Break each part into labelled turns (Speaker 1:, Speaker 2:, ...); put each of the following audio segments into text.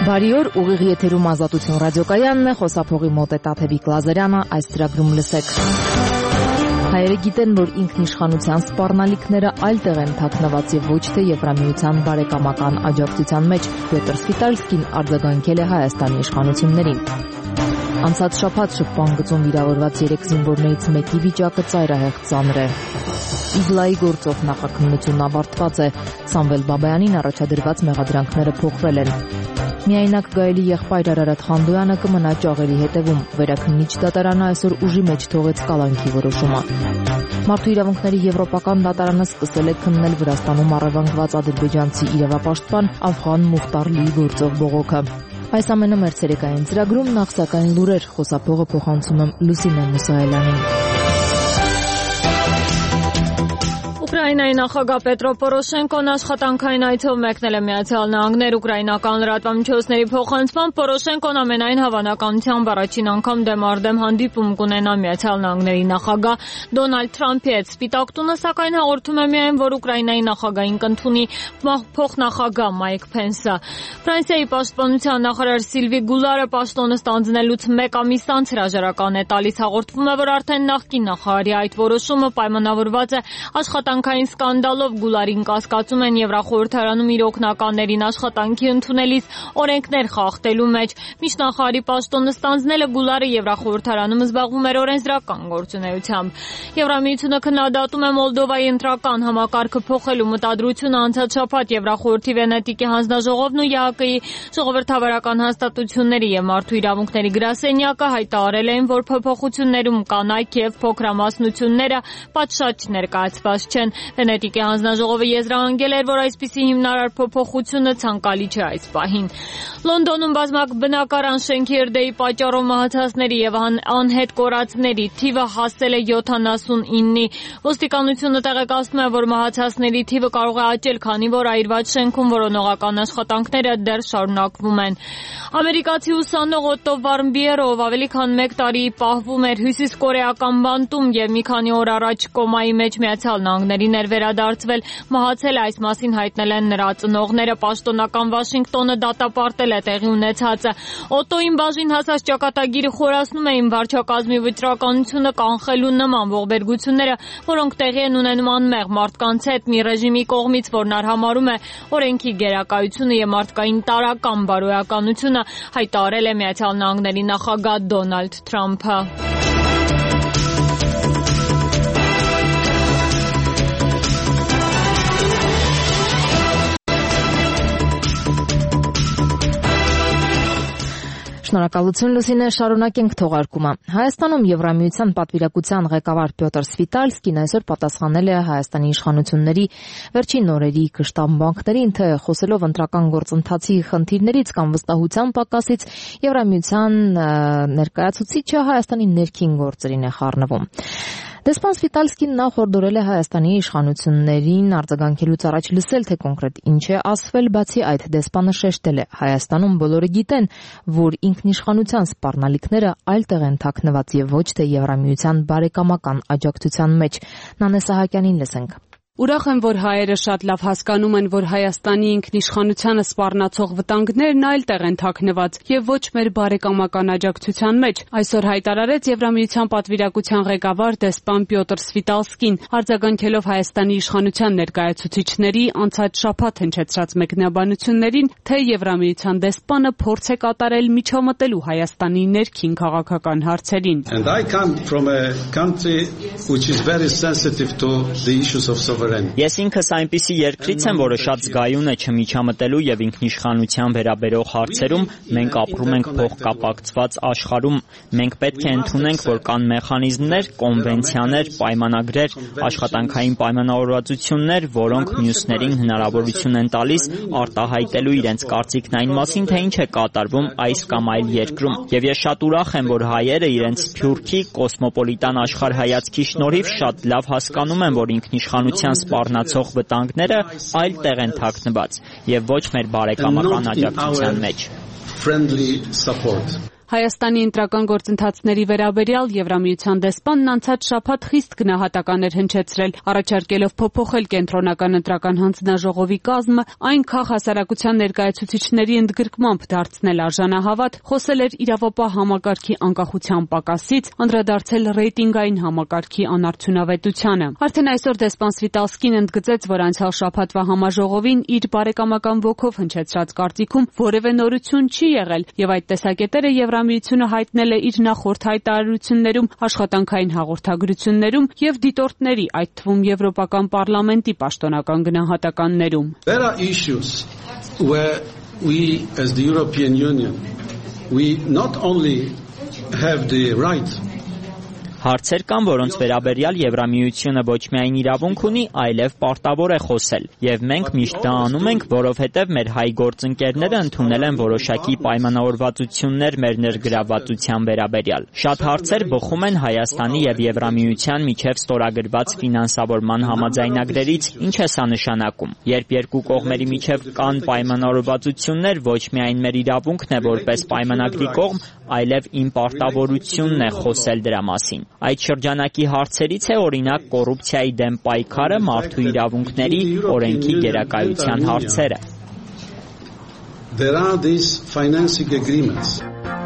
Speaker 1: Բարի օր, ուղիղ եթերում Ազատություն ռադիոկայանն է, խոսափողի մոտ է Տաթևիկ Լազարյանը, այս ծրագրում լսեք։ Հայերը գիտեն, որ ինքնիշխանության սպառնալիքները այլ տեղ են թաքնված եւ ոչ թե Եվրամիության բարեկամական աջակցության մեջ։ Պյոտր Սվիտալսկին արձագանքել է Հայաստանի իշխանություններին։ Անցած շաբաթ շփման գծում վիրավորված 3 զինվորներից մեկի վիճակը ծայրահեղ ծանր է։ Իգլայի գործով նախաքննությունն ավարտված է։ Սամվել Բաբայանին առաջադրված մեղադրանքները փոխվել են։ Միայնակ Գայելի եղբայր Արարատ Խանդոյանը կմնա ճաղերի հետևում։ Վերաքննիչ դատարանը այսօր ուժի մեջ թողեց կալանքի որոշումը։ Մարդու իրավունքների եվրոպական դատարանը սկսել է քննել Վրաստանում առևանգված ադրբեջանցի իրավապաշտպան Աֆղան Մուխտարլիի գործով բողոքը։ Այս ամենը մեր ցերեկային ծրագրում, նախ սակայն լուրեր, խոսափողը փոխանցում եմ Լուսինե Մուսայելյանին։ Ուկրաինայի նախագահ Պետրո Պորոշենկոն աշխատանքային այցով մեկնել է Միացյալ Նահանգներ։ Ուկրաինական լրատվամիջոցների փոխանցմամբ Պորոշենկոն ամենայն հավանականությամբ առաջին անգամ դեմարդեմ հանդիպում կունենա Միացյալ Նահանգների նախագահ Դոնալդ Թրամփի հետ։ Սպիտակ տունը սակայն հաղորդում է միայն, որ Ուկրաինայի նախագահին կընդունի փոխնախագահ Մայք Փենսը։ Ֆրանսիայի պաշտպանության նախարար Սիլվի Գուլարը պաշտոնը ստանձնելուց 1 ամիս անց հրաժարական է տալիս։ Հաղորդվում է, որ արդեն նախկին նախարարի այդ որոշումը պայմանավորված է աշխատանքային սկանդալով։ Գուլարին կասկածում են Եվրախորհրդարանում իր օգնականներին աշխատանքի ընդունելիս օրենքներ խախտելու մեջ։ Մինչ նախարարի պաշտոնը ստանձնելը Գուլարը Եվրախորհրդարանում զբաղվում էր օրենսդրական գործունեությամբ։ Եվրամիությունը քննադատում է Մոլդովայի ընտրական համակարգը փոխելու մտադրությունը։ Անցած շաբաթ Եվրախորհրդի Վենետիկի հանձնաժողովն ու ԵԱՀԿ-ի ժողովրդավարական հաստատությունների եւ մարդու իրավունքների գրասենյակը հայտարարել են, որ փոփոխություններում կանայք եւ փոքրամասնությունները պատշաճ ներկայացված չեն։ Վենետիկի հանձնաժողովը եզրահանգել էր, որ այսպիսի հիմնարար փոփոխությունը ցանկալի չէ այս պահին։ Լոնդոնում բնակարան շենքի հրդեհի պատճառով մահացածների եւ անհետ կորածների թիվը հասել է 79-ի։ Ոստիկանությունը տեղեկացնում է, որ մահացածների թիվը կարող է աճել, քանի որ այրված շենքում որոնողական աշխատանքները դեռ շարունակվում են։ Ամերիկացի ուսանող Օտտո Վարմբիերով ավելի քան 1 տարի պահվում էր հյուսիսկորեական բանտում եւ մի քանի օր առաջ կոմայի մեջ Միացյալ Նահանգներին էր վերադարձվել։ Մահացել այս մասին հայտնել են նրա ծնողները։ Պաշտոնական Վաշինգտոնը դատապարտել է տեղի ունեցածը։ Օտտոին բաժին հասած ճակատագիրը խորացնում էին վարչակազմի վճռականությունը կանխելու նման ողբերգությունները, որոնք տեղի են ունենում անմեղ մարդկանց հետ մի ռեժիմի կողմից, որն արհամարհում է օրենքի գերակայությունը եւ մարդկային տարրական բարոյականությունը, հայտարարել է Միացյալ Նահանգների նախագահ Դոնալդ Թրամփը։ Շնորհակալություն Լուսինե, շարունակենք թողարկումը։ Հայաստանում Եվրամիության պատվիրակության ղեկավար Պյոտր Սվիտալսկին այսօր պատասխանել է Հայաստանի իշխանությունների վերջին օրերի կշտամբանքներին, թե խոսելով ընտրական գործընթացի խնդիրներից կամ վստահության պակասից, Եվրամիության ներկայացուցիչը Հայաստանի ներքին գործերին է խառնվում։ Դեսպան Սվիտալսկին նախ հորդորել է Հայաստանի իշխանություններին արձագանքելուց առաջ լսել, թե կոնկրետ ինչ է ասվել, բացի այդ դեսպանը շեշտել է. Հայաստանում բոլորը գիտեն, որ ինքնիշխանության սպառնալիքները այլ տեղ են թաքնված եւ ոչ թե Եվրամիության բարեկամական աջակցության մեջ։ Նանե Սահակյանին լսենք։
Speaker 2: Ուրախ եմ, որ հայերը շատ լավ հասկանում են, որ Հայաստանի ինքնիշխանությանը սպառնացող վտանգներն այլ տեղ են թաքնված եւ ոչ մեր բարեկամական աջակցության մեջ, այսօր հայտարարեց Եվրամիության պատվիրակության ղեկավար դեսպան Պյոտր Սվիտալսկին, արձագանքելով Հայաստանի իշխանության ներկայացուցիչների անցած շաբաթ հնչեցրած մեկնաբանություններին, թե Եվրամիության դեսպանը փորձ է կատարել միջամտելու Հայաստանի ներքին քաղաքական հարցերին։
Speaker 3: And I come from a country which is very sensitive to the issues of sovereignty.
Speaker 4: Ես ինքս այնպիսի երկրից եմ, որը շատ զգայուն է չմիջամտելու եւ ինքնիշխանության վերաբերող հարցերում։ Մենք ապրում ենք փոխկապակցված աշխարհում։ Մենք պետք է ընդունենք, որ կան մեխանիզմներ, կոնվենցիաներ, պայմանագրեր, աշխատանքային պայմանավորվածություններ, որոնք մյուսներին հնարավորություն են տալիս արտահայտելու իրենց կարծիքն այն մասին, թե ինչ է կատարվում այս կամ այլ երկրում։ Եվ ես շատ ուրախ եմ, որ հայերը իրենց սփյուռքի կոսմոպոլիտան աշխարհայացքի շնորհիվ շատ լավ հասկանում են, որ ինքնիշխանության սպառնացող վտանգները այլ տեղ են թաքնված եւ ոչ մեր բարեկամական աջակցության մեջ։
Speaker 2: Հայաստանի ընտրական գործընթացների վերաբերյալ Եվրամիության դեսպանն անցած շաբաթ խիստ գնահատականներ հնչեցրել, առաջարկելով փոփոխել կենտրոնական ընտրական հանձնաժողովի կազմը, այն քաղաքասարակության ներկայացուցիչների ընդգրկմամբ դարձնել արժանահավատ, խոսել էր իրավապահ համակարգի անկախության պակասից, անդրադարձել ռեյտինգային համակարգի անարդյունավետությանը։ Արդեն այսօր դեսպան Սվիտալսկին ընդգծեց, որ անցյալ շաբաթվա համաժողովին իր բարեկամական ոգով հնչեցրած կարծիքում որևէ նորություն չի եղել, եւ այդ տեսակետերը Եվրամիությունը հայտնել է իր նախորդ հայտարարություններում, աշխատանքային հաղորդագրություններում եւ դիտորդների, այդ թվում Եվրոպական պարլամենտի պաշտոնական գնահատականներում։
Speaker 3: There are issues where we as the European Union we not only have the right
Speaker 4: Հարցեր կան, որոնց վերաբերյալ Եվրամիությունը ոչ միայն իրավունք ունի, այլև պարտավոր է խոսել, եւ մենք միշտ դա անում ենք, որովհետեւ մեր հայ գործընկերները ընդունել են որոշակի պայմանավորվածություններ մեր ներգրավվածության վերաբերյալ։ Շատ հարցեր բխում են Հայաստանի եւ Եվրամիության միջև ստորագրված ֆինանսավորման համաձայնագրերից, ինչ է սա նշանակում։ Երբ երկու կողմերի միջև կան պայմանավորվածություններ, ոչ միայն մեր իրավունքն է որպես պայմանագրի կողմ, այլև իմ պարտավորությունն է խոսել դրա մասին։ Այդ շրջանակի հարցերից է օրինակ կոռուպցիայի դեմ պայքարը, մարդու իրավունքների, օրենքի գերակայության հարցերը։
Speaker 3: There are these financing agreements.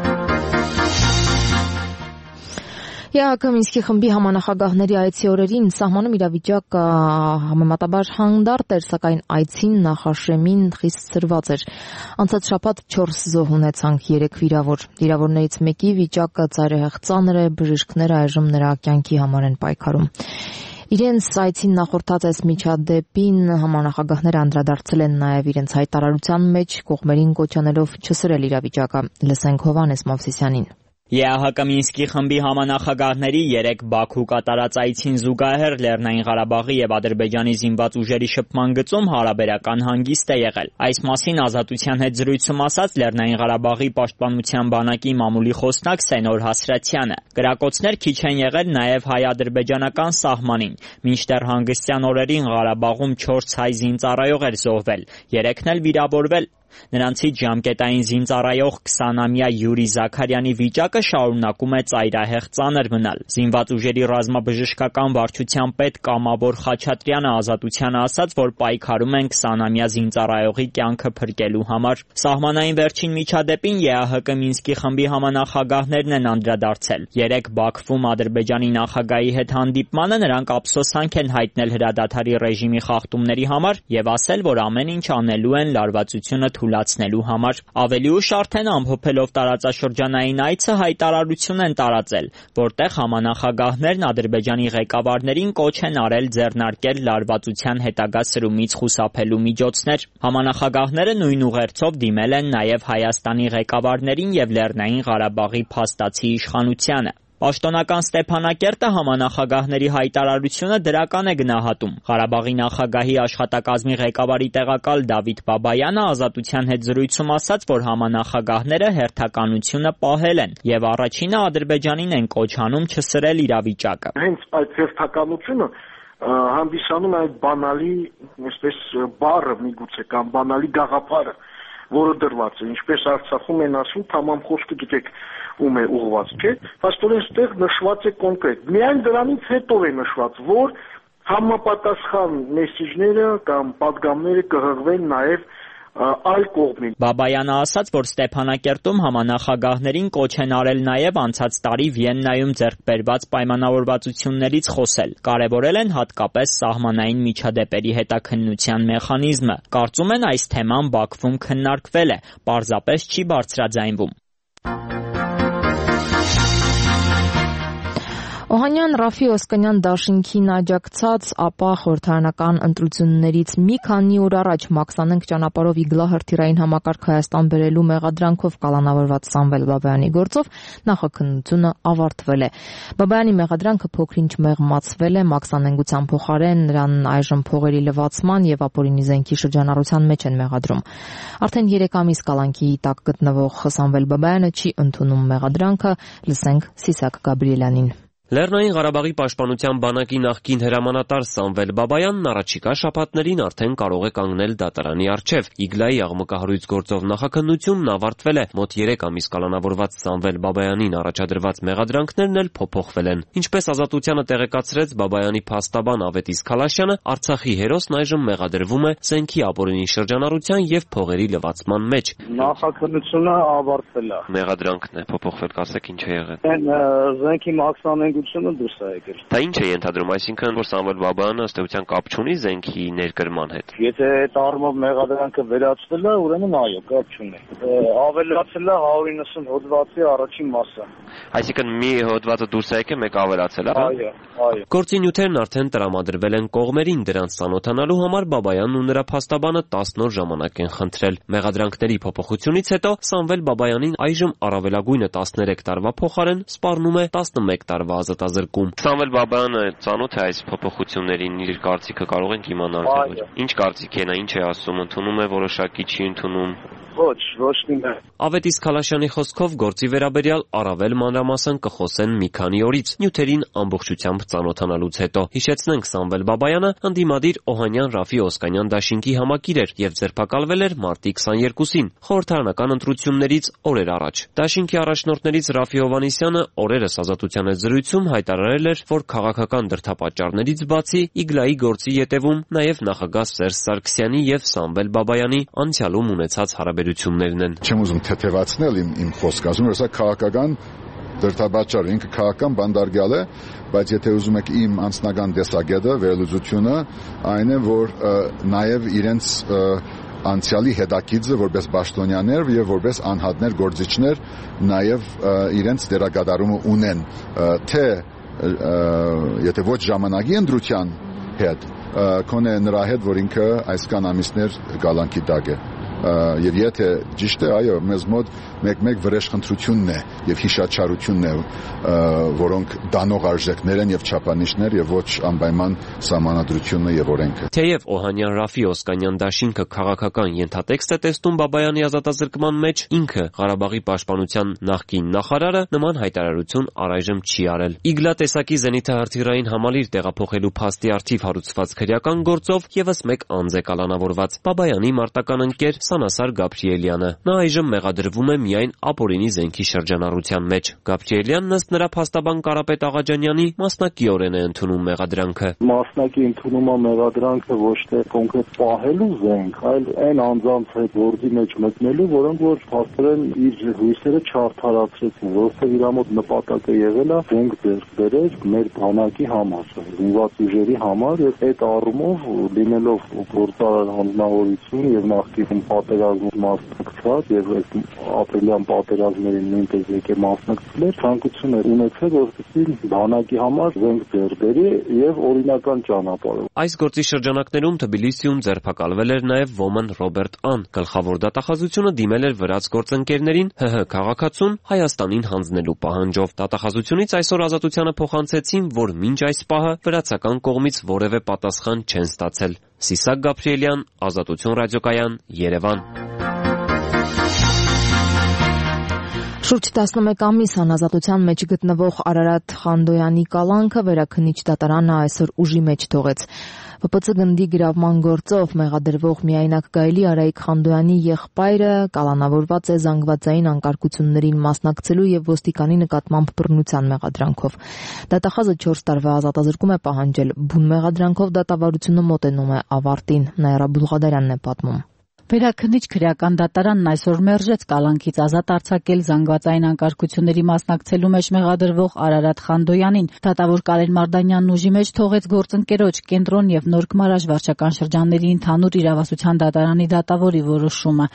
Speaker 5: ԵԱՀԿ Մինսկի խմբի համանախագահների այցի օրերին սահմանում իրավիճակը համեմատաբար հանդարտ էր, սակայն այցին նախաշեմին խիստ սրված էր։ Անցած շաբաթ 4 զոհ ունեցանք, 3 վիրավոր։ Վիրավորներից մեկի վիճակը ծայրահեղ ծանր է, բժիշկները այժմ նրա կյանքի համար են պայքարում։ Իրենց այցին նախորդած այս միջադեպին համանախագահները անդրադարձել են նաև իրենց հայտարարության մեջ, կողմերին կոչ անելով չսրել իրավիճակը։ Լսենք Հովհաննես Մովսիսյանին։
Speaker 4: ԵԱՀԿ Մինսկի խմբի համանախագահների 3 Բաքու կատարած այցին զուգահեռ Լեռնային Ղարաբաղի եւ Ադրբեջանի զինված ուժերի շփման գծում հարաբերական հանգիստ է եղել։ Այս մասին Ազատության հետ զրույցում ասաց Լեռնային Ղարաբաղի պաշտպանության բանակի մամուլի խոսնակ Սենոր Հասրատյանը։ Կրակոցներ քիչ են եղել նաեւ հայ-ադրբեջանական սահմանին։ Մինչդեռ հանգստյան օրերին Ղարաբաղում 4 հայ զինծառայող էր զոհվել, 3-ն էլ վիրավորվել։ Նրանցից ժամկետային զինծառայող 20-ամյա Յուրի Զաքարյանի վիճակը շարունակում է ծայրահեղ ծանր մնալ։ Զինված ուժերի ռազմաբժշկական վարչության պետ Կամավոր Խաչատրյանը Ազատությանը ասաց, որ պայքարում են 20-ամյա զինծառայողի կյանքը փրկելու համար։ Սահմանային վերջին միջադեպին ԵԱՀԿ Մինսկի խմբի համանախագահներն են անդրադարձել։ 3 Բաքվում Ադրբեջանի նախագահի հետ հանդիպմանը նրանք ափսոսանք են հայտնել հրադադարի ռեժիմի խախտումների համար եւ ասել, որ ամեն ինչ անելու են լարվածությունը թուլացնելու համար։ Ավելի ուշ արդեն ամփոփելով տարածաշրջանային այցը հայտարարություն են տարածել, որտեղ համանախագահներն Ադրբեջանի ղեկավարներին կոչ են արել ձեռնարկել լարվածության հետագա սրումից խուսափելու միջոցներ։ Համանախագահները նույն ուղերձով դիմել են նաև Հայաստանի ղեկավարներին եւ Լեռնային Ղարաբաղի փաստացի իշխանությանը։ Պաշտոնական Ստեփանակերտը համանախագահների հայտարարությունը դրական է գնահատում։ Ղարաբաղի նախագահի աշխատակազմի ղեկավարի տեղակալ Դավիթ Բաբայանը Ազատության հետ զրույցում ասաց, որ համանախագահները հերթականությունը պահել են եւ առաջինը Ադրբեջանին են կոչ անում չսրել իրավիճակը։
Speaker 6: Հենց այդ հերթականությունը հանդիսանում է այդ բանալի, այսպես բառը միգուցե կամ բանալի գաղափարը, որը դրված է, ինչպես Արցախում են ասում, թամամ խոսքը գիտեք ում է ուղղված, չէ՞։ Փաստորեն այստեղ նշված է կոնկրետ։ Միայն դրանից հետո է նշված, որ համապատասխան մեսիջները կամ պատգամները կհղվեն նաև այլ կողմին։
Speaker 4: Բաբայանը ասաց, որ Ստեփանակերտում համանախագահներին կոչ են արել նաև անցած տարի Վիեննայում ձեռք բերված պայմանավորվածություններից խոսել։ Կարևորել են հատկապես սահմանային միջադեպերի հետաքննության մեխանիզմը։ Կարծում են այս թեման Բաքվում քննարկվել է, պարզապես չի բարձրաձայնվում։
Speaker 5: Օհանյան Ռաֆի Օսկանյան դաշինքին աջակցած, ապա խորհրդարանական ընտրություններից մի քանի օր առաջ Մաքսանենք ճանապարհով Իգլահրթիրային համակարգ Հայաստան բերելու մեղադրանքով կալանավորված Սամվել Բաբայանի գործով նախաքննությունը ավարտվել է։ Բաբայանի մեղադրանքը փոքրինչ մեղմացվել է, Մաքսանենգության փոխարեն նրան այժմ փողերի լվացման եւ ապօրինի զենքի շրջանառության մեջ են մեղադրում։ Արդեն 3 ամիս կալանքի տակ գտնվող Սամվել Բաբայանը չի ընդունում մեղադրանքը, լսենք Սիսակ Գաբրիելյանին։
Speaker 7: Լեռնային Ղարաբաղի պաշտպանության բանակի նախկին հրամանատար Սամվել Բաբայանն առաջիկա շաբաթներին արդեն կարող է կանգնել դատարանի առջև։ Իգլայի աղմկահարույց գործով նախաքննությունն ավարտվել է։ Մոտ 3 ամիս կալանավորված Սամվել Բաբայանին առաջադրված մեղադրանքներն էլ փոփոխվել են։ Ինչպես Ազատությանը տեղեկացրեց Բաբայանի փաստաբան Ավետիս Քալաշյանը, Արցախի հերոսն այժմ մեղադրվում է զենքի ապօրինի շրջանառության եւ փողերի լվացման մեջ։
Speaker 6: Նախաքննությունը ավարտվել է։
Speaker 7: Մեղադրանքն է փոփոխվել, ասեք ինչ է եղել։
Speaker 6: Զենքի մաքսանենգությունը դուրս է եկել։
Speaker 7: Դա ինչ է ենթադրում, այսինքն որ Սամվել Բաբայանը ըստ էության կապ չունի զենքի ներկրման հետ։
Speaker 6: Եթե այդ առումով մեղադրանքը վերացվել է, ուրեմն այո, կապ չունի։ Ավելացել է 190 հոդվածի առաջին մասը։
Speaker 7: Այսինքն մի հոդվածը դուրս է եկել, մեկ ավելացել է։
Speaker 6: Այո։
Speaker 7: Գործի նյութերն արդեն տրամադրվել են կողմերին, դրանց ծանոթանալու համար Բաբայանն ու նրա փաստաբանը 10 օր ժամանակ են խնդրել։ Մեղադրանքների փոփոխությունից հետո Սամվել Բաբայանին այժմ առավելագույնը 13 տարվա փոխարեն սպառնում է 11 տարվա ազատազրկում։ Սամվել Բաբայանը ծանոթ է այս փոփոխություններին, իր կարծիքը կարող ենք իմանալ։ Ինչ կարծիք է նա, ինչ է ասում, ընդունում է որոշակի, չի ընդունում։
Speaker 6: Ոչ մի։
Speaker 7: Ավետիս Քալաշյանի խոսքով գործի վերաբերյալ առավել մանրամասն կխոսեն մի քանի օրից, նյութերին ամբողջությամբ ծանոթանալուց հետո։ Հիշեցնենք, Սամվել Բաբայանը ընդդիմադիր Օհանյան Ռաֆի Օսկանյան դաշինքի համակիր էր եւ ձերբակալվել էր մարտի 22-ին, խորհրդարանական ընտրություններից օրեր առաջ։ Դաշինքի առաջնորդներից Ռաֆի Հովհաննիսյանը օրերս Ազատության հետ զրույցում հայտարարել էր, որ քաղաքական դրդապատճառներից բացի Իգլայի գործի ետևում նաեւ նախագահ Սերժ Սարգսյանի եւ Սամվել Բաբայանի անցյալում ունեցած հարաբերություններն են։
Speaker 8: Չեմ ուզում թեթևացնել իմ խոսքը, ասում եմ, սա քաղաքական դրդապատճառ, ինքը քաղաքական բանդարգյալ է, բայց եթե ուզում եք իմ անձնական տեսակետը, վերլուծությունը, այն է, որ նաև իրենց անցյալի հետաքիծը որպես պաշտոնյաներ եւ որպես անհատներ գործիչներ նաև իրենց դերակատարումը ունեն, թե եթե ոչ ժամանակի ընտրության հետ, կոնե նրա հետ, որ ինքը այսքան ամիսներ գալանքի տակ է։ Եվ եթե ճիշտ է, այո, մեզ մոտ մեկ-մեկ վրեժխնդրությունն է եւ հիշաչարությունն է, որոնք դանող արժեքներ են եւ չափանիշներ եւ ոչ անպայման սահմանադրությունը եւ օրենքը։
Speaker 7: Թեև Օհանյան Ռաֆի Օսկանյան դաշինքը քաղաքական ենթատեքստ է տեսնում Բաբայանի ազատազրկման մեջ, ինքը Ղարաբաղի պաշտպանության նախկին նախարարը նման հայտարարություն առայժմ չի արել։ Իգլա տեսակի զենիթահրթիռային համալիր տեղափոխելու փաստի արդիվ հարուցված քրեական գործով եւս մեկ անձ է կալանավորված։ Բաբայանի մարտական ընկեր Սանասար Գաբրիելյանը։ Նա այժմ մեղադրվում է միայն ապօրինի զենքի շրջանառության մեջ։ Գաբրիելյանն ըստ նրա փաստաբան Կարապետ Աղաջանյանի մասնակիորեն է ընդունում մեղադրանքը։
Speaker 6: Մասնակի ընդունում է մեղադրանքը ոչ թե կոնկրետ պահելու զենք, այլ այն անձանց հետ գործի մեջ մտնելու, որոնք որ փաստորեն իր հույսերը չարդարացրեցին, որովհետև իր մոտ նպատակը եղել է զենք ձեռք բերել մեր բանակի համար, զինված ուժերի համար, եւ այդ առումով լինելով գործարար անձնավորություն եւ նախկինում պատերազմում մասնակցած եւ այս ապրիլյան պատերազմներին նույնպես եկե մասնակցել էր, ցանկություն էր ունեցել, որպեսզի բանակի համար զենք ձեռք բերի եւ օրինական ճանապարհով։
Speaker 7: Այս գործի շրջանակներում Թբիլիսիում ձերբակալվել էր նաեւ ոմն Ռոբերտ Ան։ Գլխավոր դատախազությունը դիմել էր վրաց գործընկերներին ՀՀ քաղաքացուն Հայաստանին հանձնելու պահանջով։ Դատախազությունից այսօր Ազատությանը փոխանցեցին, որ մինչ այս պահը վրացական կողմից որևէ պատասխան չեն ստացել։ Սիսակ Գաբրիելյան, Ազատություն ռադիոկայան, Երևան։
Speaker 5: Շուրջ 11 ամիս անազատության մեջ գտնվող Արարատ Խանդոյանի կալանքը վերաքննիչ դատարանը այսօր ուժի մեջ թողեց։ ՊՊՑ գնդի գրավման գործով մեղադրվող միայնակ Գայլի Արայիկ Խանդոյանի եղբայրը կալանավորված է զանգվածային անկարգություններին մասնակցելու եւ ոստիկանի նկատմամբ բռնության մեղադրանքով։ Դատախազը 4 տարվա ազատազրկում է պահանջել։ Բուն մեղադրանքով դատավարությունը մոտենում է ավարտին։ Նաիրա Բուլղադարյանն է պատմում։
Speaker 2: Վերաքննիչ քրեական դատարանն այսօր մերժեց կալանքից ազատ արձակել զանգվածային անկարգությունների մասնակցելու մեջ մեղադրվող Արարատ Խանդոյանին։ Դատավոր Կարեն Մարդանյանն ուժի մեջ թողեց գործընկերոջ Կենտրոն եւ Նոր Գմարաժ վարչական շրջանների ընդհանուր իրավասության դատարանի դատավորի որոշումը։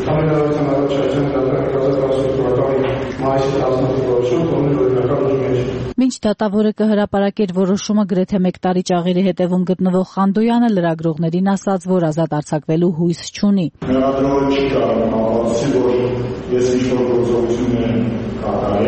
Speaker 2: Մինչ դատավորը կհրապարակեր որոշումը, գրեթե 1 տարի ճաղերի հետևում գտնվող Խանդոյանը լրագրողներին ասաց, որ ազատ արձակվելու հույս չունի։
Speaker 9: Մեղադրողը չի կարող ապացուցի, որ ես ինչ-որ գործողություն եմ կատարել։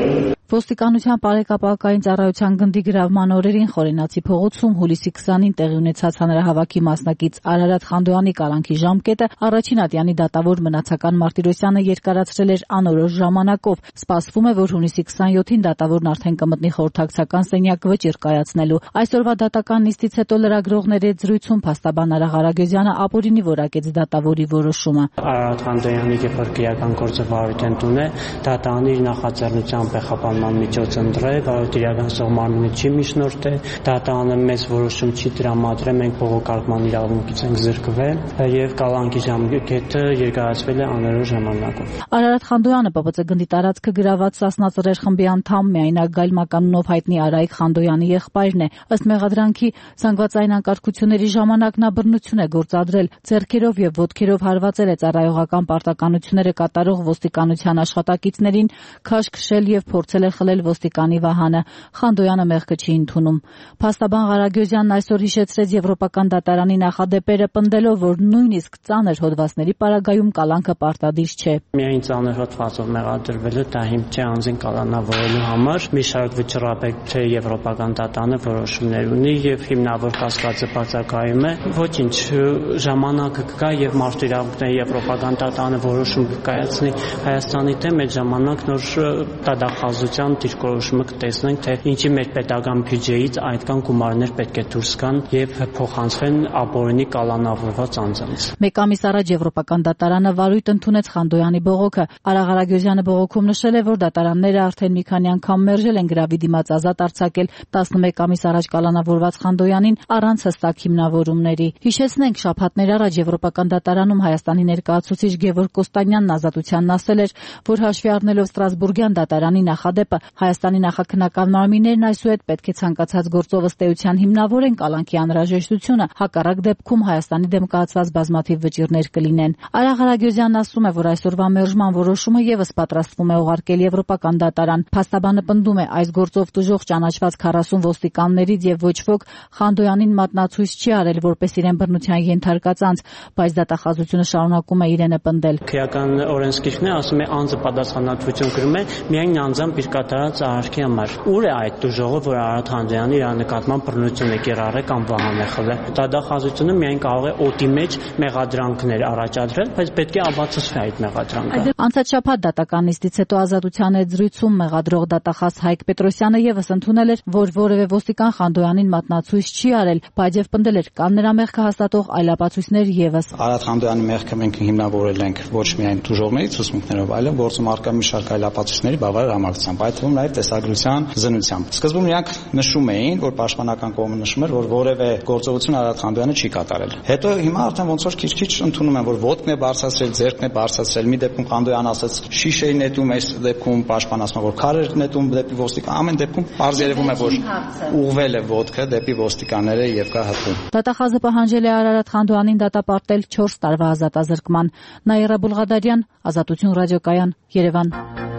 Speaker 9: Ոստիկանության բարեկապակային ծառայության գնդի գրավման օրերին Խորենացի փողոցում հուլիսի 20-ին տեղի ունեցած հանրահավաքի մասնակից Արարատ Խանդոյանի կալանքի ժամկետը առաջին ատյանի դատավոր Մնացական Մարտիրոսյանը երկարացրել էր անորոշ ժամանակով։ Սպասվում է, որ հունիսի 27-ին դատավորն արդեն կմտնի խորհրդակցական սենյակ վճիռ կայացնելու։ Այսօրվա դատական նիստից հետո լրագրողների հետ զրույցում փաստաբան Արա Ղարագյուզյանը ապօրինի որակեց դատավորի որոշումը։
Speaker 10: Արարատ Խանդոյանի քրկիական գործը վարույթեն տուն է, դատանի իր նախաձեռնությամբ է խափանման միջոց ընտրել, վարույթիրական սողմարմունը չի միջնորդել, դատանը մեծ որոշում չի տրամադրել, մենք բողոքարկման իրավունքից ենք զրկվել եւ կալանքի ժամկետը երկարացվել է անորոշ ժամանակով։
Speaker 9: Արարատ Խանդոյանը ՊՊՑ գնդի տարածքը գրաված Սասնա Ծռեր խմբի անդամ Միայնակ Գայլ մականունով հայտնի Արայիկ Խանդոյանի եղբայրն է։ Ըստ մեղադրանքի զանգվածային անկարգությունների ժամանակ նա բռնություն է գործադրել, ձեռքերով եւ ոտքերով հարվածել է ծառայողական պարտականությունները կատարող ոստիկանության աշխատակիցներին, քաշ քշել եւ փորձել է խլել ոստիկանի վահանը։ Խանդոյանը մեղքը չի ընդունում։ Փաստաբան Ղարագյուզյանն այսօր հիշեցրեց Եվրոպական դատարանի նախադեպերը, պնդելով, որ նույնիսկ ծանր հոդվածների պարագայում կալանքը պարտադիր չէ։
Speaker 10: Միայն ծանր հոդվածով մեղադրվելը դա հիմք չէ անձին կալանավորելու համար։ Մի շարք վճռաբեկ թե Եվրոպական դատարանը որոշումներ ունի եւ հիմնավոր կասկածը բացակայում է։ Ոչինչ, ժամանակը կգա եւ մարդու իրավունքների Եվրոպական դատարանը որոշում կկայացնի Հայաստանի դեմ, այդ ժամանակ նոր դատախազության դիրքորոշումը կտեսնենք, թե ինչի մեր պետական բյուջեից այդքան գումարներ պետք է դուրս գան եւ փոխանցվեն ապօրինի կալանավորված անձանց։
Speaker 9: Մեկ ամիս առաջ Եվրոպական դատարանը վարույթ ընդունեց Խանդոյանի բողոքը։ Արա Ղարագյուզյանը բողոքում նշել է, որ դատարանները արդեն մի քանի անգամ մերժել են գրավի դիմաց ազատ արձակել 11 ամիս առաջ կալանավորված Խանդոյանին առանց հստակ հիմնավորումների։ Հիշեցնենք, շաբաթներ առաջ Եվրոպական դատարանում Հայաստանի ներկայացուցիչ Գևորգ Կոստանյանն ազատությանն ասել էր, որ հաշվի առնելով Ստրասբուրգյան դատարանի նախադեպը, Հայաստանի նախաքննական մարմիններն այսուհետ պետք է ցանկացած գործով ըստ էության հիմնավորեն կալանքի անհրաժեշտությունը, հակառակ դեպքում Հայաստանի դեմ կայացված բազմաթիվ վճիռներ կլինեն։ Արա Ղարագյուզյանն ասում է, որ այսօրվա մերժման որոշումը եւս պատրաստվում է ուղարկել Եվրոպական դատարան։ Փաստաբանը պնդում է, այս գործով տուժող ճանաչված 40 ոստիկաններից եւ ոչ ոք Խանդոյանին մատնացույց չի արել որպես իրեն բռնության ենթարկած անձ, բայց դատախազությունը շարունակում է իրենը պնդել։
Speaker 10: Քրեական օրենսգիրքն է ասում է անձը պատասխանատվություն կրում է միայն անձամբ իր կատարած արարքի համար։ Ուր է այդ տուժողը, որ Արարատ Խանդոյանը իր նկատմամբ բռնություն է կիրառել կամ վահան է խլել։ Դատախազությունը միայն կարող է օդի մեջ մեղադրանքներ առաջադրել, բայց պետք է ապացուցվի այդ մեղադրանքը։
Speaker 9: Անցած շաբաթ դատական նիստից հետո ազատության հետ զրույցում մեղադրող դատախազ Հայկ Պետրոսյանը եւս ընդունել էր, որ որևէ ոստիկան Խանդոյանին մատնացույց չի արել, բայց եւ պնդել էր կան նրա մեղքը հաստատող այլ ապացույցներ եւս։
Speaker 11: Արարատ Խանդոյանի մեղքը մենք հիմնավորել ենք ոչ միայն տուժողների ցուցմունքներով, այլև գործում առկա մի շարք այլ ապացույցների բավարար համակցությամբ, այդ թվում նաեւ տեսագրության զննությամբ։ Սկզբում նրանք նշում էին, որ պաշտպանական կողմը նշում էր, որ որևէ գործողություն Արարատ Խանդոյանը չի կատարել։ Հետո հիմա արդեն ոնց որ քիչ-քիչ ընդունում են, որ ոտքն է բարձրացրել, ձեռքն է բարձրացրել։ Մի դեպքում Խանդոյանը ասաց շիշ է նետում, այս դեպքում պաշտպան ասում որ քար էր նետում դեպի ոստիկան։ Ամեն դեպքում բարձ երևում է, որ ուղղվել է ոտքը դեպի ոստիկանները եւ կա հպում։
Speaker 9: Դատախազը պահանջել է Արարատ Խանդոյանին դատապարտել 4 տարվա ազատազրկման։ Նաիրա Բուլղադարյան, Ազատություն ռադիոկայան, Երևան։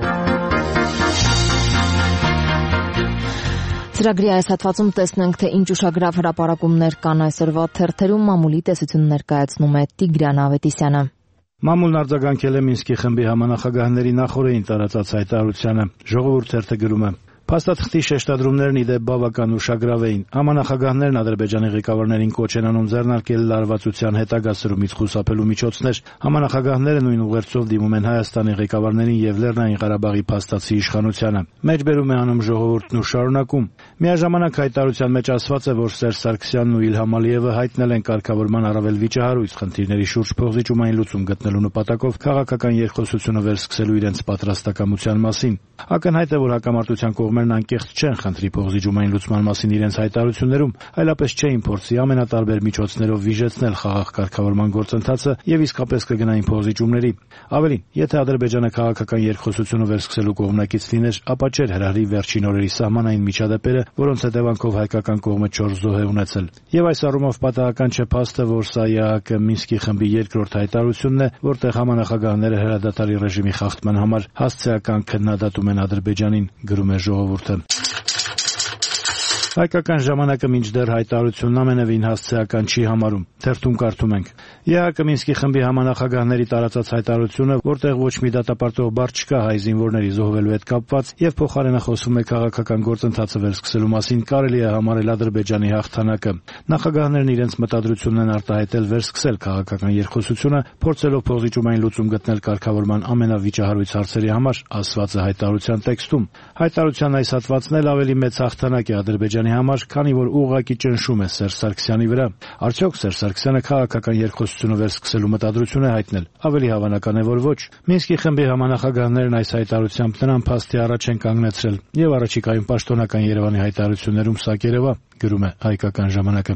Speaker 5: Ծրագրի այս հատվածում տեսնենք, թե ինչ ուշագրավ հրապարակումներ կան այսօրվա թերթերում, մամուլի տեսություն ներկայացնում է Տիգրան Ավետիսյանը։
Speaker 12: Մամուլն արձագանքել է Մինսկի խմբի համանախագահների նախօրեին տարածած հայտարարությանը։ Ժողովուրդ թերթը գրում է. Փաստաթղթի շեշտադրումներն ի դեպ բավական ուշագրավ էին։ Համանախագահներն Ադրբեջանի ղեկավարներին կոչ են անում ձեռնարկել լարվածության հետագա սրումից խուսափելու միջոցներ։ Համանախագահները նույն ուղերձով դիմում են Հայաստանի ղեկավարներին եւ Լեռնային Ղարաբաղի փաստացի իշխանությանը։ Մեջբերում է անում ժողովուրդն ու շարունակում։ Միաժամանակ հայտարարության մեջ ասված է, որ Սերժ Սարգսյանն ու Իլհամ Ալիևը հայտնել են կարգավորման առավել վիճահարույց խնդիրների շուրջ փոխզիջումային լուծում գտնելու նպատակով քաղաքական երկխոսությունը վերսկսելու իրենց պատրաստակամության մասին։ Ակնհայտ է, որ հակամարտության կողմերն անկեղծ չեն խնդրի փոխզիջումային լուծման մասին իրենց հայտարարություններում, այլապես չէին փորձի ամենատարբեր միջոցներով վիժեցնել խաղաղ կարգավորման գործընթացը եւ իսկապես կգնային փոխզիջումների։ Ավելին, եթե Ադրբեջանը քաղաքական երկխոսությունը վերսկսելու կողմնակից լիներ, ապա չէր հրահրի վերջին օրերի սահմանային միջադեպերը, որոնց հետևանքով հայկական կողմը 4 զոհ է ունեցել։ Եվ այս առումով պատահական չէ փաստը, որ սա ԵԱՀԿ Մինսկի խմբի երկրորդ հայտարարությունն է, որտեղ համանախագահները հրադադարի ռեժիմի խախտման համար հասցեական քննադատում են Ադրբեջանին, գրում է ժողովուրդը։ Հայկական ժամանակը մինչդեռ հայտարարությունն ամենևին հասցեական չի համարում։ Թերթում կարդում ենք. ԵԱՀԿ Մինսկի խմբի համանախագահների տարածած հայտարարությունը, որտեղ ոչ մի դատապարտող բառ չկա հայ զինվորների զոհվելու հետ կապված եւ փոխարենը խոսում է քաղաքական գործընթացը վերսկսելու մասին, կարելի է համարել Ադրբեջանի հաղթանակը։ Նախագահներն իրենց մտադրությունն են արտահայտել վերսկսել քաղաքական երկխոսությունը, փորձելով փոխզիջումային լուծում գտնել կարգավորման ամենավիճահարույց հարցերի համար, ասված է հայտարարության տեքստում։ Հայտարարության այս հատվածն էլ ավելի մեծ հաղթանակ է Ադրբեջանի համար, քանի որ ուղղակի ճնշում է Սերժ Սարգսյանի վրա։ Արդյոք Սերժ Սարգսյանը քաղաքական երկխոսությունը վերսկսելու մտադրություն է հայտնել։ Ավելի հավանական է, որ ոչ։ Մինսկի խմբի համանախագահներն այս հայտարարությամբ նրան փաստի առաջ են կանգնեցրել եւ առաջիկայում պաշտոնական Երևանի հայտարարություններում սա կերևա, գրում է Հայկական ժամանակը։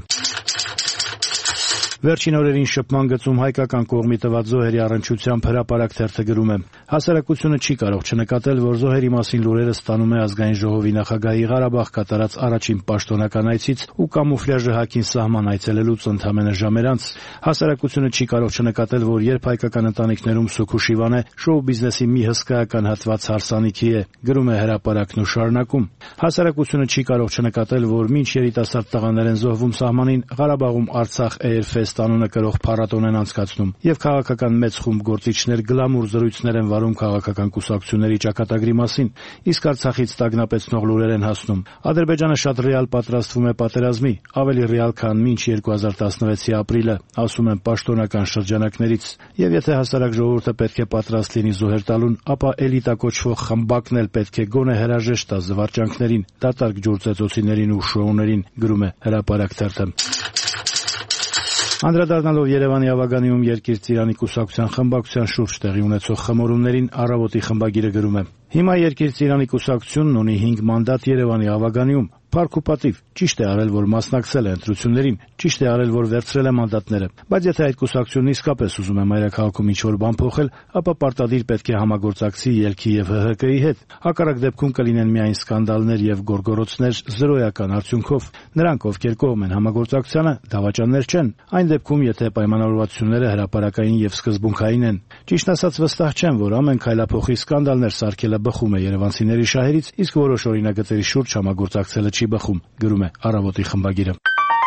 Speaker 12: Վերջին օրերին շփման գծում հայկական կողմի տված զոհերի առնչությամբ հրապարակ թերթը գրում է. Հասարակությունը չի կարող չնկատել, որ զոհերի մասին լուրերը ստանում է Ազգային ժողովի նախագահի Ղարաբաղ կատարած առաջին պաշտոնական այցից ու կամուֆլյաժը հակին սահման այցելելուց ընդամենը ժամեր անց։ Հասարակությունը չի կարող չնկատել, որ երբ հայկական ընտանիքներում սուք ու շիվան է, շոու բիզնեսի մի հսկայական հատված հարսանիքի է, գրում է հրապարակն ու շարունակում։ Հասարակությունը չի կարող չնկատել, որ մինչ երիտասարդ տղաներ են զոհվում սահմանին, Ղարաբաղում Արցախ Airfest անունը կրող փառատոն են անցկացնում եւ քաղաքական մեծ խումբ գործիչներ գլամուր զրույցներ են վարում քաղաքական կուսակցությունների ճակատագրի մասին, իսկ Արցախից տագնապեցնող լուրեր են հասնում։ Ադրբեջանը շատ ռեալ պատրաստվում է պատերազմի, ավելի ռեալ, քան մինչ 2016-ի ապրիլը, ասում են պաշտոնական շրջանակներից, եւ եթե հասարակ ժողովուրդը պետք է պատրաստ լինի զոհեր տալուն, ապա էլիտա կոչվող խմբակն էլ պետք է գոնե հրաժեշտ տա զվարճանքներին, դատարկ ջուրծեցոցիներին ու շոուներին, գրում է հրապարակ թերթը։ Անդրադառնալով Երևանի Ավագանիում Երկիր Ծիրանի կուսակցության խմբակցության շուրջ տեղի ունեցող խմորումներին, Առավոտի խմբագիրը գրում է. Հիմա Երկիր Ծիրանի կուսակցությունն ունի 5 մանդատ Երևանի Ավագանիում, փառք ու պատիվ, ճիշտ է արել, որ մասնակցել է ընտրություններին, ճիշտ է արել, որ վերցրել է մանդատները, բայց եթե այդ կուսակցությունն իսկապես ուզում է մայրաքաղաքում ինչ-որ բան փոխել, ապա պարտադիր պետք է համագործակցի ԵԼՔ-ի եւ ՀՀԿ-ի հետ։ Հակառակ դեպքում կլինեն միայն սկանդալներ եւ գորգորոցներ զրոյական արդյունքով։ Նրանք, ովքեր կողմ են համագործակցությանը, դավաճաններ չեն, այն դեպքում, եթե պայմանավորվածությունները հրապարակային եւ սկզբունքային են։ Ճիշտ ասած, վստահ չեմ, որ ամեն քայլափոխի սկանդալներ սարքելը բխում է երևանցիների շահերից, իսկ որոշ օրինագծերի շուրջ համագործակցելը չի բխում, գրում է Առավոտի խմբագիրը։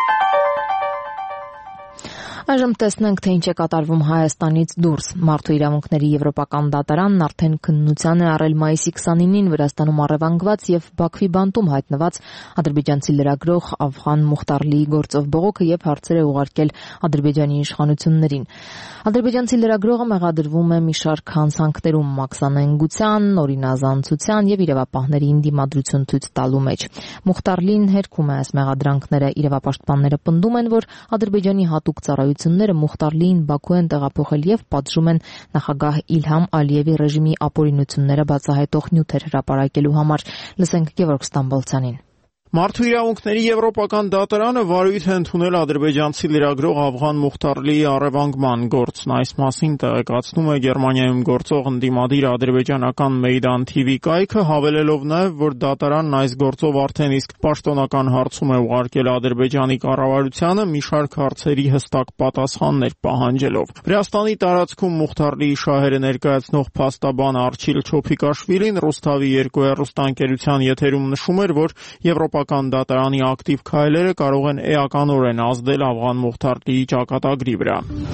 Speaker 5: Այժմ տեսնենք, թե ինչ է կատարվում Հայաստանից դուրս։ Մարդու իրավունքների եվրոպական դատարանն արդեն քննության է առել մայիսի 29-ին Վրաստանում առևանգված եւ Բաքվի բանտում հայտնված ադրբեջանցի լրագրող Ավղան Մուխտարլիի գործով բողոքը եւ հարցեր է ուղարկել Ադրբեջանի իշխանություններին։ Ադրբեջանցի լրագրողը մեղադրվում է մի շարք հանցանքներում մաքսանենգության, օրինազանցության եւ իրավապահներին դիմադրություն ցույց տալու մեջ։ Մուխտարլին հերքում է այս մեղադրանքները։ Իրավապաշտպանները պնդում են, որ Ադրբեջանի հատուկ ծառայությունները Մուխտարլիին Բաքու են տեղափոխել եւ պատժում են նախագահ Իլհամ Ալիևի ռեժիմի ապօրինությունները բացահայտող նյութեր հրապարակելու համար։ Լսենք Գևորգ Ստամբոլցյանին։
Speaker 13: Մարդու իրավունքների եվրոպական դատարանը վարույթ է ընդունել ադրբեջանցի լրագրող Ավղան Մուխտարլիի առևանգման գործն։ Այս մասին տեղեկացնում է Գերմանիայում գործող ընդդիմադիր ադրբեջանական Meydan TV կայքը, հավելելով նաև, որ դատարանն այս գործով արդեն իսկ պաշտոնական հարցում է ուղարկել Ադրբեջանի կառավարությանը մի շարք հարցերի հստակ պատասխաններ պահանջելով։ Վրաստանի տարածքում Մուխտարլիի շահերը ներկայացնող փաստաբան Արչիլ Չոփիկաշվիլին Ռուսթավի 2 հեռուստաընկերության եթերում նշում էր, որ Եվրոպական դատարանի ակտիվ քայլերը կարող են էականորեն ազդել Ավղան Մուխտարլիի ճակատագրի վրա։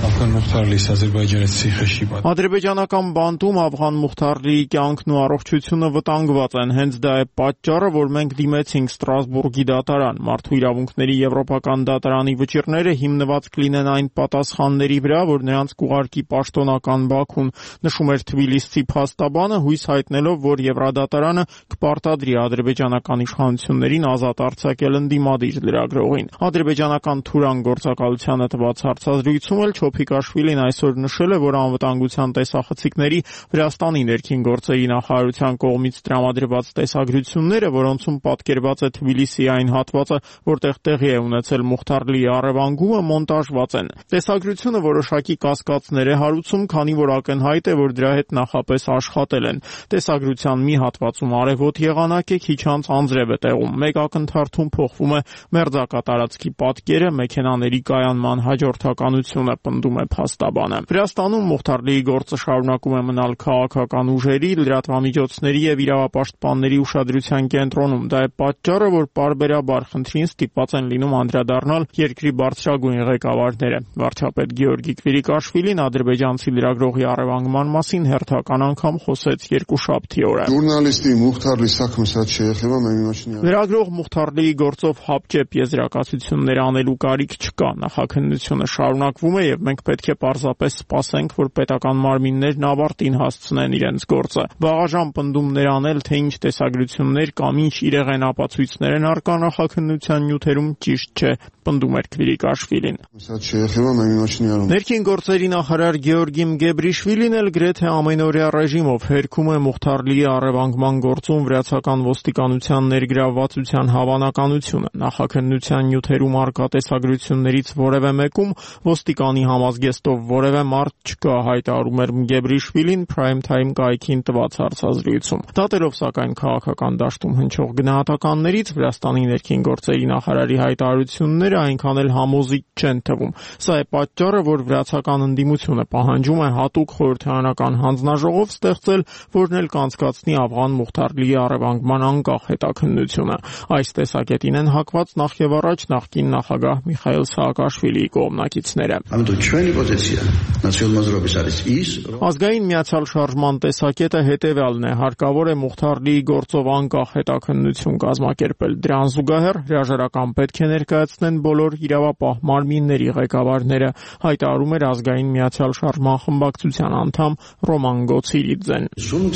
Speaker 13: Ադրբեջանական բանտում Ավղան Մուխտարլիի կյանքն ու առողջությունը վտանգված են, հենց դա է պատճառը, որ մենք դիմեցինք Ստրասբուրգի դատարան։ Մարդու իրավունքների եվրոպական դատարանի վճիռները հիմնված կլինեն այն պատասխանների վրա, որ նրանց կուղարկի պաշտոնական Բաքուն, նշում էր թբիլիսցի փաստաբանը, հույս հայտնելով, որ Եվրադատարանը կպարտադրի ադրբեջանական իշխանություններին ազատ արձակել ընդդիմադիր լրագրողին։ Ադրբեջանական Թուրան գործակալությանը տված հարցազրույցում էլ Չոփիկաշվիլին այսօր նշել է, որ անվտանգության տեսախցիկների Վրաստանի ներքին գործերի նախարարության կողմից տրամադրված տեսագրությունները, որոնցում պատկերված է Թբիլիսիի այն հատվածը, որտեղ տեղի է ունեցել Մուխտարլիի առևանգումը, մոնտաժված են։ Տեսագրությունը որոշակի կասկածներ է հարուցում, քանի որ ակնհայտ է, որ դրա հետ նախապես աշխատել են։ Տեսագրության մի հատվածում արևոտ եղանակ է, քիչ անց անձրև է տեղում։ Մեկ ակնթարթում փոխվում է մերձակատարածքի պատկերը, մեքենաների կայանման հաջորդականությունը, պնդում է փաստաբանը։ Վրաստանում Մուխթարլիի գործը շարունակում է մնալ քաղաքական ուժերի, լրատվամիջոցների եւ իրավապաշտպանների ուշադրության կենտրոնում։ Դա է պատճառը, որ պարբերաբար խնդրին ստիպված են լինում անդրադառնալ երկրի բարձրագույն ղեկավարները։ Վարչապետ Գեորգի Քվիրիկաշվիլին ադրբեջանցի լրագրողի առևանգման մասին հերթական անգամ խոսեց երկուշաբթի օրը։ Լրագրող Մուխթարլիի գործով հապճեպ եզրակացություններ անելու կարիք չկա։ Նախաքննությունը շարունակվում է եւ մենք պետք է պարզապես սպասենք, որ պետական մարմիններն ավարտին հասցնեն իրենց գործը։ Վաղաժամ պնդումներ անել, թե ինչ տեսագրություններ կամ ինչ իրեղեն ապացույցներ են առկա նախաքննության նյութերում ճիշտ չէ, պնդում էր Քվիրիկաշվիլին։ Ներքին գործերի նախարար Գեորգի Մգեբրիշվիլին էլ գրեթե ամենօրյա ռեժիմով հերքում է Մուխթարլիի առևանգման գործում վրացական ոստիկանության ներգրավվածության հավանականությունը։ Նախաքննության նյութերում առկա տեսագրություններից որևէ մեկում ոստիկանի համազգեստով որևէ մարդ չկա, հայտարարում էր Մգեբրիշվիլին Prime Time կայքին տված հարցազրույցում։ Դատելով սակայն քաղաքական դաշտում հնչող գնահատականներից Վրաստանի ներքին գործերի նախարարի հայտարարությունները այնքան էլ համոզիչ չեն թվում։ Սա է պատճառը, որ վրացական ընդդիմությունը պահանջում է հատուկ խորհրդարանական հանձնաժողով ստեղծել, որն էլ կանցկացնի Աֆղան Մուխթարլիի առևանգման անկախ հետաքննությունը։ Այս տեսակետին են հակված նախ եւ առաջ նախկին նախագահ Միխայիլ Սաակաշվիլիի կողմնակիցները։ Ազգային միացյալ շարժման տեսակետը հետևյալն է. հարկավոր է Մուխթարլիի գործով անկախ հետաքննություն կազմակերպել։ Դրան զուգահեռ հրաժարական պետք է ներկայացնեն բոլոր իրավապահ մարմինների ղեկավարները, հայտարարում էր ազգային միացյալ շարժման խմբակցության անդամ Ռոման Գոցիրիձեն։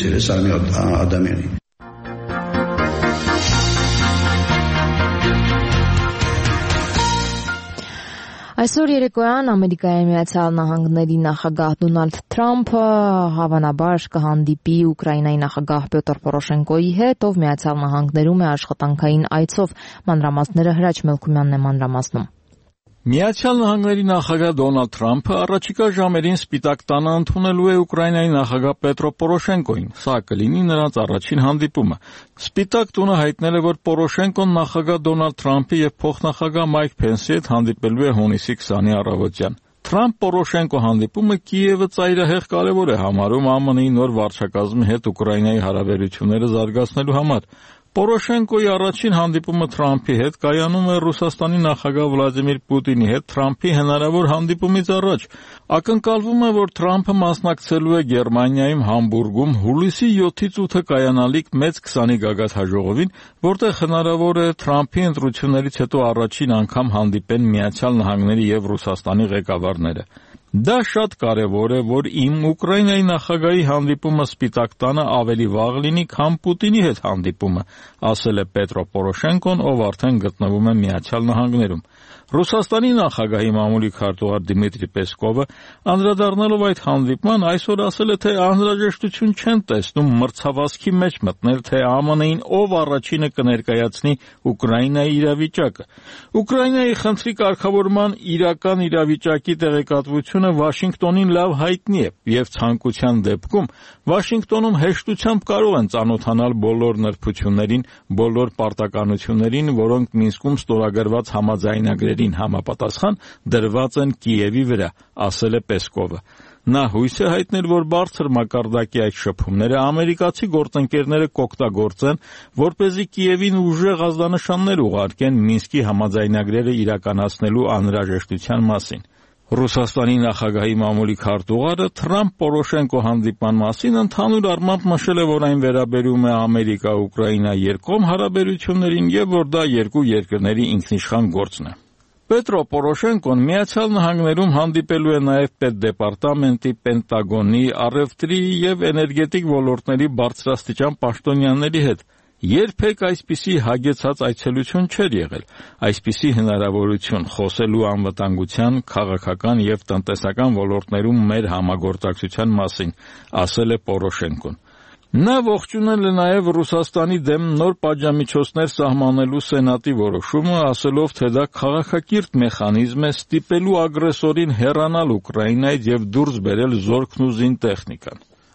Speaker 5: Այսօր երեկոյան Ամերիկայի Միացյալ Նահանգների նախագահ Դոնալդ Թրամփը հավանաբար կհանդիպի Ուկրաինայի նախագահ Պյոտր Պորոշենկոյի հետ, ով Միացյալ Նահանգներում է աշխատանքային այցով։ Մանրամասները Հրաչ Մելքումյանն է մանրամասնում։
Speaker 14: Միացյալ Նահանգների նախագահ Դոնալդ Թրամփը առաջիկա ժամերին Սպիտակ տանը ընդունելու է Ուկրաինայի նախագահ Պետրո Պորոշենկոին։ Սա կլինի նրանց առաջին հանդիպումը։ Սպիտակ տունը հայտնել է, որ Պորոշենկոն նախագահ Դոնալդ Թրամփի եւ փոխնախագահ Մայք Փենսի հետ հանդիպելու է հունիսի 20-ի առավոտյան։ Թրամփ-Պորոշենկո հանդիպումը Կիևը ծայրահեղ կարևոր է համարում ԱՄՆ-ի նոր վարչակազմի հետ Ուկրաինայի հարաբերությունները զարգացնելու համար։ Պորոշենկոյի առաջին հանդիպումը Թրամփի հետ կայանում է Ռուսաստանի նախագահ Վլադիմիր Պուտինի հետ Թրամփի հնարավոր հանդիպումից առաջ։ Ակնկալվում է, որ Թրամփը մասնակցելու է Գերմանիայում Համբուրգում հուլիսի 7-ից 8-ը կայանալիք մեծ 20-ի գագաթնաժողովին, որտեղ հնարավոր է Թրամփի ընտրություններից հետո առաջին անգամ հանդիպեն Միացյալ Նահանգների եւ Ռուսաստանի ղեկավարները։ Դա շատ կարևոր է, որ իմ Ուկրաինայի նախագահի հանդիպումը Սպիտակ տանը ավելի վաղ լինի, քան Պուտինի հետ հանդիպումը, ասել է Պետրո Պորոշենկոն, ով արդեն գտնվում է Միացյալ Նահանգներում։ Ռուսաստանի նախագահի մամուլի քարտուղար Դիմիտրի Պեսկովը, անդրադառնալով այդ հանդիպման, այսօր ասել է, թե անհրաժեշտություն չեն տեսնում մրցավազքի մեջ մտնել, թե ԱՄՆ-ին ով առաջինը կներկայացնի Ուկրաինայի իրավիճակը։ Ուկրաինայի խնդրի կարգավորման իրական իրավիճակի տեղեկատվությունը Վաշինգտոնին լավ հայտնի է, եւ ցանկության դեպքում Վաշինգտոնում հեշտությամբ կարող են ծանոթանալ բոլոր նրբություններին, բոլոր պարտականություններին, որոնք Մինսկում ստորագրված համաձայնագրերին համապատասխան դրված են Կիևի վրա, ասել է Պեսկովը։ Նա հույս է հայտնել, որ բարձր մակարդակի այդ շփումները ամերիկացի գործընկերները կօգտագործեն, որպեսզի Կիևին ուժեղ ազդանշաններ ուղարկեն Մինսկի համաձայնագրերը իրականացնելու անհրաժեշտության մասին։ Ռուսաստանի նախագահի մամուլի քարտուղարը Թրամփ-Պորոշենկո հանդիպման մասին ընդհանուր առմամբ նշել է, որ այն վերաբերում է Ամերիկա-Ուկրաինա երկկողմ հարաբերություններին եւ որ դա երկու երկրների ինքնիշխան գործն է։ Պետրո Պորոշենկոն Միացյալ Նահանգներում հանդիպելու է նաև Պետդեպարտամենտի, Պենտագոնի, առևտրի եւ էներգետիկ ոլորտների բարձրաստիճան պաշտոնյաների հետ։ Երբեք այսպիսի հագեցած այցելություն չէր եղել, այսպիսի հնարավորություն խոսելու անվտանգության, քաղաքական եւ տնտեսական ոլորտներում մեր համագործակցության մասին, ասել է Պորոշենկոն։ Նա ողջունել է նաև Ռուսաստանի դեմ նոր պատժամիջոցներ սահմանելու Սենատի որոշումը, ասելով, թե դա քաղաքակիրթ մեխանիզմ է ստիպելու ագրեսորին հեռանալ Ուկրաինայից եւ դուրս բերել զորքն ու զինտեխնիկան։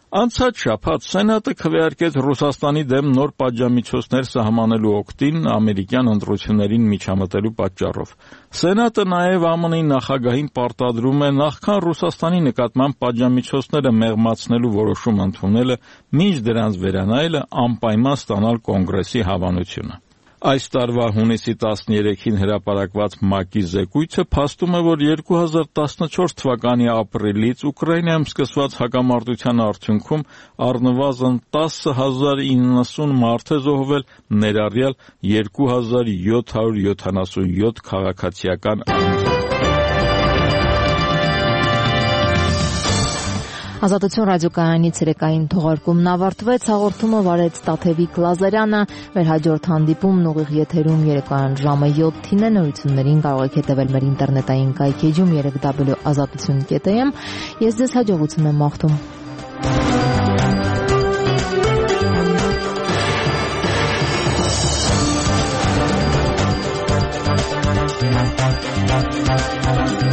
Speaker 14: Անցած շաբաթ Սենատը քվեարկեց Ռուսաստանի դեմ նոր պատժամիջոցներ սահմանելու օգտին ամերիկյան ընտրություններին միջամտելու պատճառով։ Սենատը նաև ԱՄՆ-ի նախագահին պարտադրում է նախքան Ռուսաստանի նկատմամբ պատժամիջոցները մեղմացնելու որոշում ընդունելը, մինչ դրանց վերանայելը անպայման ստանալ կոնգրեսի հավանությունը։ Այս տարվա հունիսի 13-ին հրապարակված ՄԱԿ-ի զեկույցը փաստում է, որ 2014 թվականի ապրիլից Ուկրաինայում սկսված հակամարտության արդյունքում առնվազն 10,090 մարդ է զոհվել, ներառյալ 2777 քաղաքացիական անձ։
Speaker 5: Ազատություն ռադիոկայանի ցերեկային թողարկումն ավարտվեց, հաղորդումը վարեց Տաթևիկ Լազարյանը, մեր հաջորդ հանդիպումն ուղիղ եթերում երեկոյան ժամը 7-ին է, նորություններին կարող եք հետևել մեր ինտերնետային կայքեջում www.azatutun.am, ես ձեզ հաջողություն եմ մաղթում։